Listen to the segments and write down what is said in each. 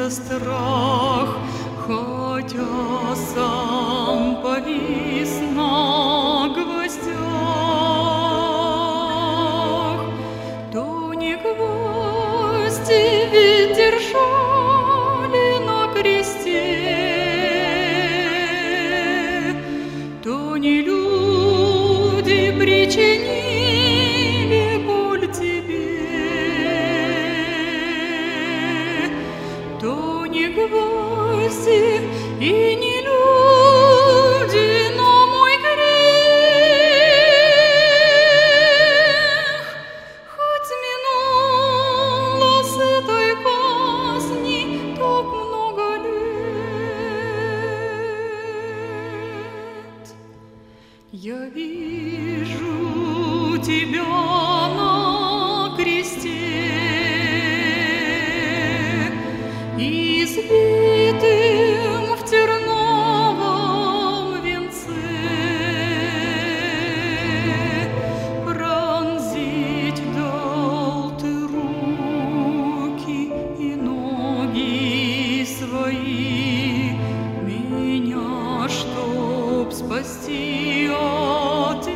снится страх, хотя сам повис на гвоздях. То не гвозди ведь держали на кресте, то не люди причинили боль тебе, то не гвозди и не люди, но мой грех. Хоть минуло с этой казни так много лет, я вижу тебя на кресте, избитым в терновом венце. Пронзить дал ты руки и ноги свои, меня, чтоб спасти от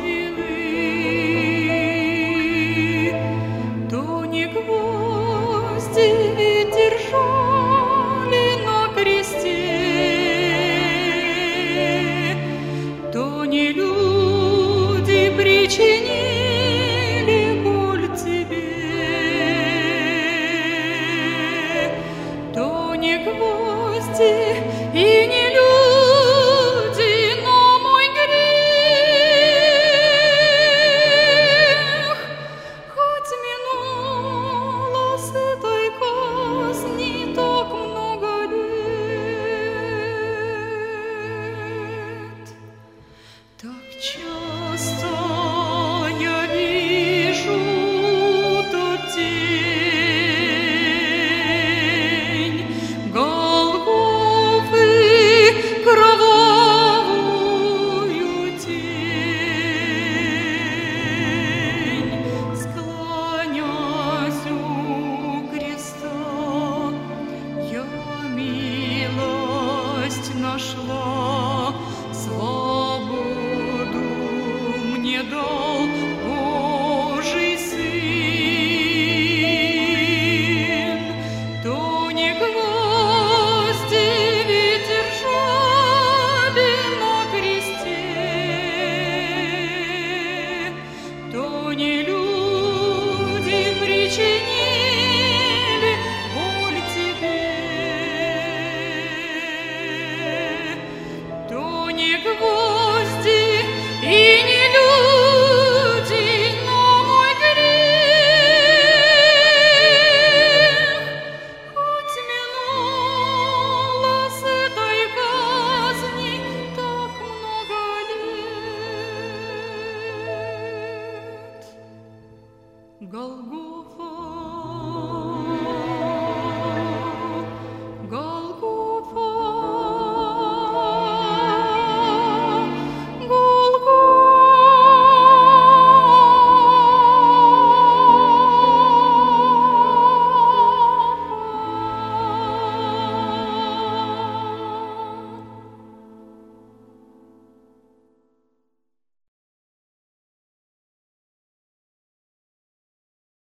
вины. То не гвозди ведь держали на кресте, то не люди причинили боль тебе, то не гвозди и не